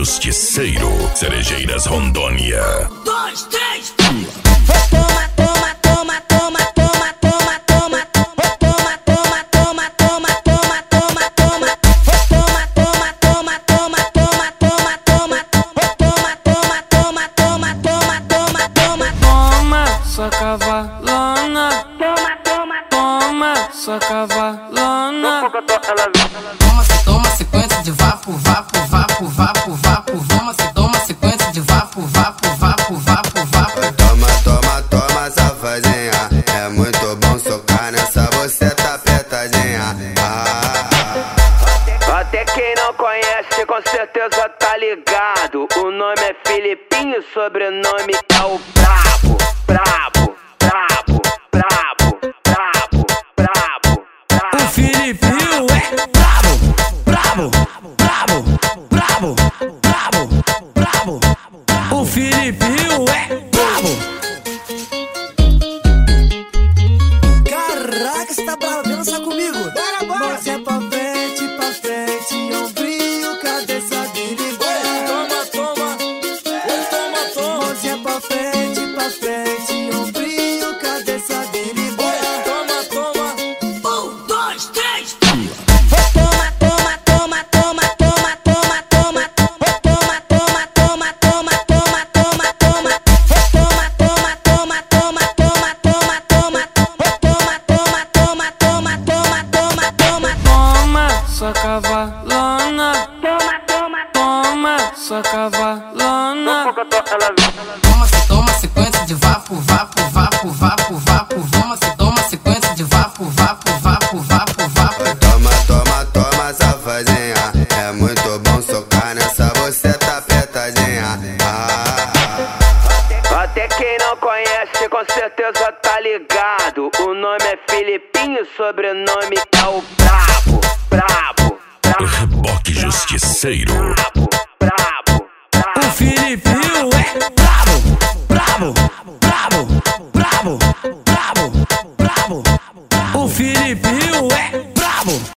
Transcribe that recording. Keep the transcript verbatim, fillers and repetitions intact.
Justiceiro, Cerejeiras, Rondônia. Dois, três, Toma, toma, toma, toma, toma, toma, toma. Toma, toma, toma, toma, toma, toma, toma. Toma, toma, toma, toma, toma, toma, toma. Toma, toma, toma, toma, toma, toma, toma. Toma, sua cavalona. Toma, toma, Toma, sua cavalona. Toma, se toma sequência de vapo, vapo, vapo, vapo, vapo. Toma, se toma sequência de vapo, vapo, vapo, vapo, vapo. Toma, toma, toma, safadinha. É muito bom socar nessa você tá apertadinha. Ah, ah. Até quem não conhece com certeza tá ligado. O nome é Filipinho, sobrenome é o Brabo. Brabo, brabo, brabo, brabo, brabo, brabo. O Filipinho é brabo, brabo, brabo, brabo, brabo, brabo. O Filipinho é brabo. Caraca, você tá bravo, vem dançar comigo. Bora, bora. Mãozinha pra frente, pra frente, ombrinho, cabeça dele. Toma, toma, toma, toma. Mãozinha pra frente, pra frente, ombrinho, cabeça dele. Toma, toma. Um, dois, três. Toma, toma, toma, toma, toma, toma, toma. Toma, toma, toma, toma, toma, toma, toma. Toma, toma, toma, toma, toma, toma, toma. Toma, toma, toma, toma, toma, toma, toma. Toma, sua cavalona. Toma, toma, Toma, sua cavalona. Toma, se toma sequência de vapo, vapo, vapo, vapo, vapo. Toma, se toma sequência de vapo, vapo, vapo, vapo, vapo. Toma, toma, toma, safadinha. É muito bom socar nessa você tá apertadinha. Ah, ah. Até quem não conhece com certeza tá ligado. O nome é Filipinho, sobrenome é o Brabo. Brabo, brabo, Reboque Justiceiro. brabo.